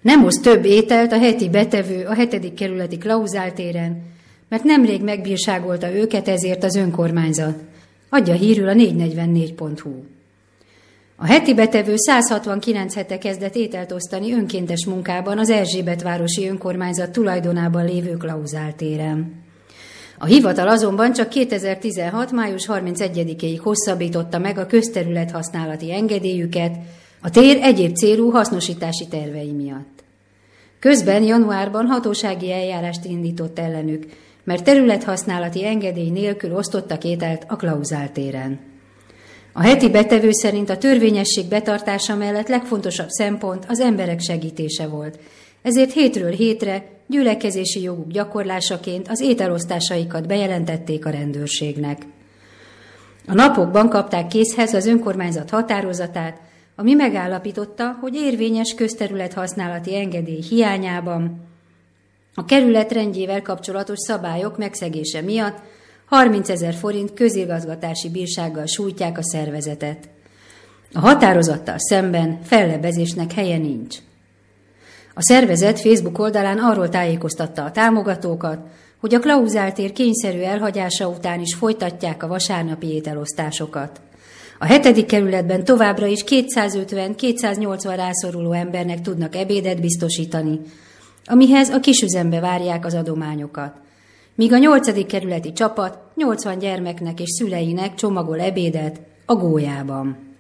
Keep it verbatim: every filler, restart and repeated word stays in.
Nem hoz több ételt a heti betevő a hetedik kerületi Klauzál téren, mert nemrég megbírságolta őket ezért az önkormányzat. Adja hírül a négyszáznegyvennégy pont hu. A heti betevő száz hatvankilenc hete kezdett ételt osztani önkéntes munkában az Erzsébetvárosi önkormányzat tulajdonában lévő Klauzál téren. A hivatal azonban csak kétezer-tizenhat. május harmincegyedikéig hosszabbította meg a közterület használati engedélyüket a tér egyéb célú hasznosítási tervei miatt. Közben januárban hatósági eljárást indított ellenük, mert területhasználati engedély nélkül osztottak ételt a Klauzál téren. A heti betevő szerint a törvényesség betartása mellett legfontosabb szempont az emberek segítése volt, ezért hétről hétre gyülekezési joguk gyakorlásaként az ételosztásaikat bejelentették a rendőrségnek. A napokban kapták készhez az önkormányzat határozatát, ami megállapította, hogy érvényes közterület használati engedély hiányában a kerület rendjével kapcsolatos szabályok megszegése miatt harmincezer forint közigazgatási bírsággal sújtják a szervezetet. A határozattal szemben fellebbezésnek helye nincs. A szervezet Facebook oldalán arról tájékoztatta a támogatókat, hogy a Klauzál tér kényszerű elhagyása után is folytatják a vasárnapi ételosztásokat. A hetedik kerületben továbbra is kétszázötven-kétszáznyolcvan rászoruló embernek tudnak ebédet biztosítani, amihez a kisüzembe várják az adományokat, míg a nyolcadik kerületi csapat nyolcvan gyermeknek és szüleinek csomagol ebédet a Gólyában.